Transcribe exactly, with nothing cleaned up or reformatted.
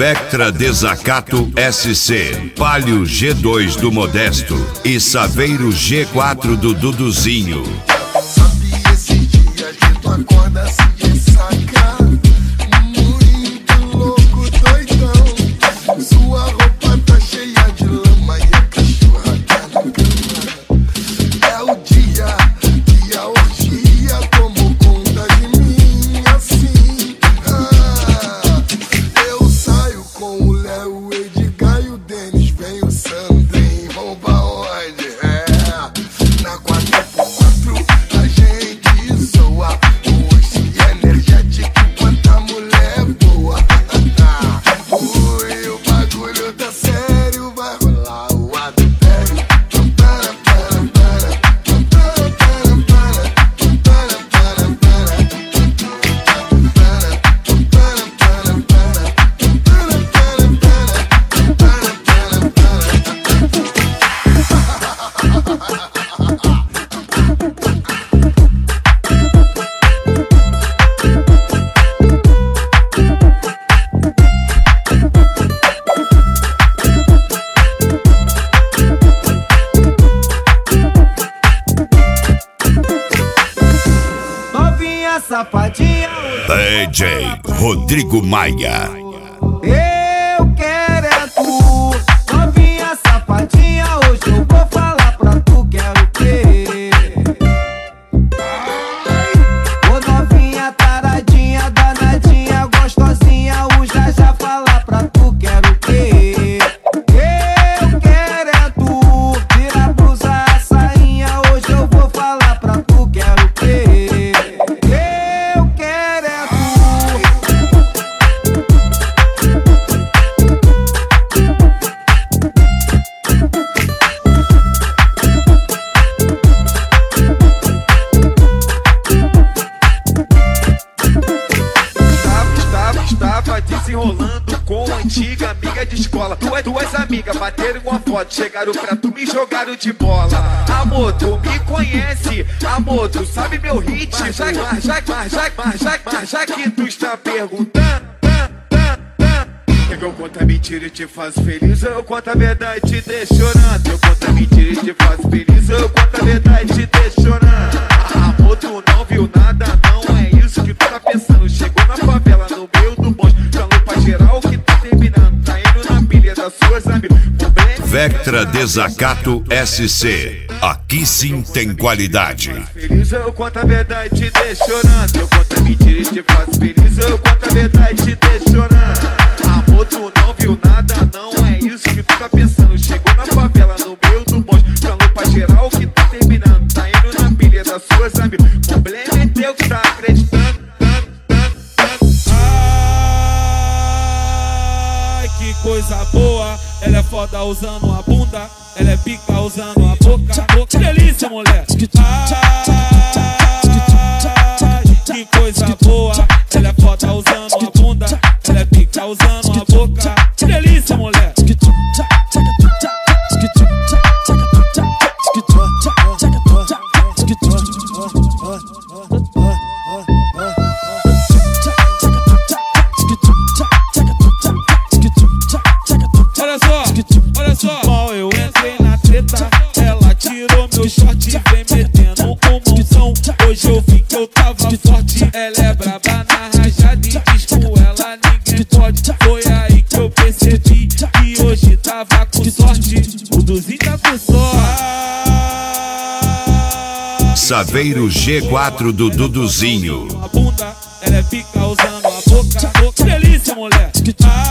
Vectra Desacato S C, Palio G dois do Modesto e Saveiro G quatro do Duduzinho. Sabia esses dias que tu acorda se ressaca, muito louco, doidão. Sua roupa tá cheia de lama e a cachorra tá na cama. É o dia que a orgia tomou conta de mim assim. Ah, eu saio com o Léo, o Edgar e o Denis. Vem o Sandrinho, vão pra onde? É, na quatro por quatro a gente zoa. Hoje é energético, quanta mulher boa. Ui, o bagulho tá sério, vai rolar o adultério. Novinha safadinha, D J Rodrigo Maia. eu quero é tu. Novinha safadinha, hoje eu vou falar pra tu, quero o quê? Ô novinha taradinha, danadinha, gostosinha, o já já falar pra tu, quero o quê? Eu quero é tu. Tira a blusa, a sainha, hoje eu vou falar pra tu, quero o quê? Eu quero é tu. Estava, estava, estava desenrolando com a antiga amiga de escola. Duas, duas amigas bateram uma foto, chegaram pra tu, me jogaram de bola. Amor, tu me conhece, amor, tu sabe meu hit. Mas já, mas já, mas já, mas já, mas já que tu está perguntando, quer que eu conto a mentira e te faço feliz, ou eu conto a verdade e te deixo chorando? Eu conto a mentira e te faço feliz, ou eu conto a verdade e te deixo chorando? Amor, tu não viu nada, não é isso que tu tá pensando. Chegou na favela, no meio do bonde, falou pra geral que tá terminando, tá indo na pilha das suas amigas. Vectra Desacato S C, aqui sim tem qualidade. Feliz, eu conto a verdade e te deixo chorando. Eu conto a mentira e te faço feliz, ou eu conto a verdade e te deixo chorando? Amor, tu não viu nada, não é isso que tu tá pensando. Chegou na favela, no meio do bonde, falou pra geral que tá terminando, tá indo na pilha das suas amigas. O problema é teu que tá acreditando. Ai, que coisa boa. Ela é foda usando a bunda, ela é pica usando a boca. Que delícia, mulher. Ai, que coisa boa. Ela é foda usando a bunda, ela é pica usando a boca. Que delícia, mulher. Olha só, olha só. Mal eu entrei na treta, ela tirou meu short e vem metendo um mãozão. Hoje eu vi que eu tava forte. Ela é braba na rajada e diz com ela ninguém pode. Foi aí que eu percebi que hoje tava com sorte. O Duzinho tá com sorte. Saveiro G quatro do Duduzinho. A bunda, ela é pica usando a boca. Que delícia, mulher.